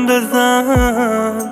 برام بزن.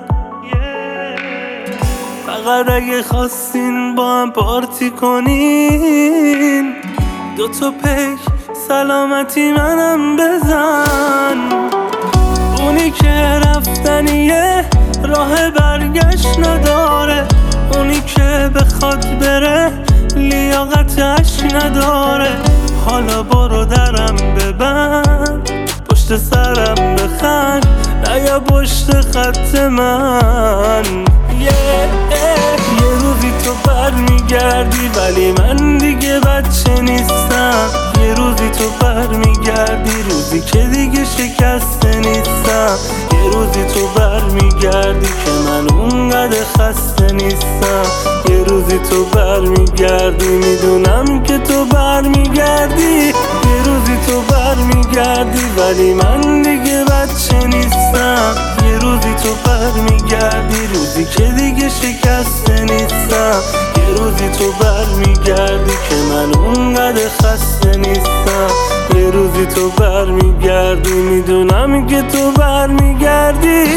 فقط اگه خواستین با هم پارتی کنین، دوتا پیک سلامتی منم بزن. اونی که رفتنیه راه برگشت نداره، اونی که بخواد بره لیاقتش نداره. حالا برو درم ببند، پشت سرم بخند، نیا پشت خط من. یه روزی تو برمیگردی ولی من دیگه بچه نیستم. یه روزی تو برمیگردی، روزی که دیگه شکسته نیستم. یه روزی تو برمیگردی که من اونقدر خسته نیستم. یه روزی تو برمیگردی، میدونم که تو برمیگردی. یه روزی تو برمیگردی ولی من دیگه بچه نیستم. یه روزی تو برمیگردی، روزی که دیگه شکسته نیستم. یه روزی تو برمیگردی که من اونقدر خسته نیستم. یه روزی تو برمیگردی، میدونم که تو برمیگردی.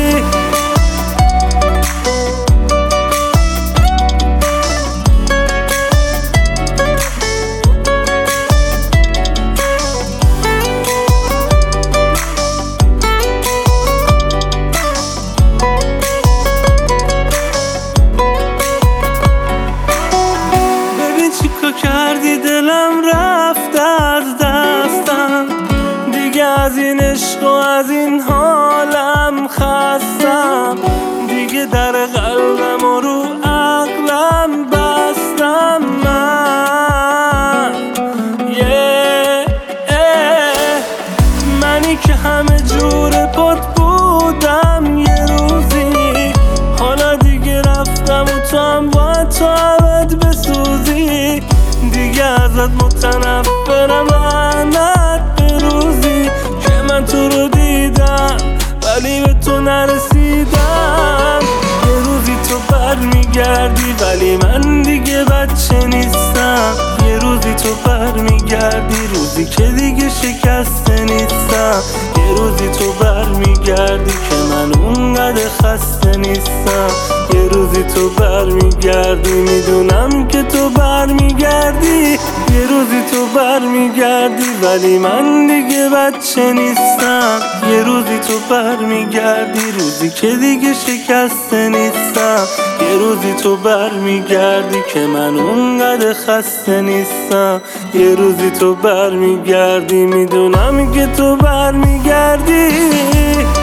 کردی دلم رفت از دستم، دیگه از این عشق و از این حالم خستم. دیگه در قلبم و رو عقلم بستم من. منی که همه جور پات بودم یه روزی، حالا دیگه رفتم و تو هم باید تو عبد بسوزی. دیگه ازت متنفرم، لعنت به روزی که من تو رو دیدم ولی به تو نرسیدم. یه روزی تو برمیگردی ولی من دیگه بچه نیستم. یه روزی تو برمیگردی، روزی که دیگه شکسته نیستم. یه روزی تو برمیگردی که من اونقدر خسته نیستم. یه روزی تو برمیگردی، میدونم که تو برمیگردی. یه روزی تو برمیگردی ولی من دیگه بچه نیستم. یه روزی تو برمیگردی، روزی که دیگه شکسته نیستم. یه روزی تو برمیگردی که من اونقدر خسته نیستم. یه روزی تو برمیگردی، میدونم که تو برمیگردی.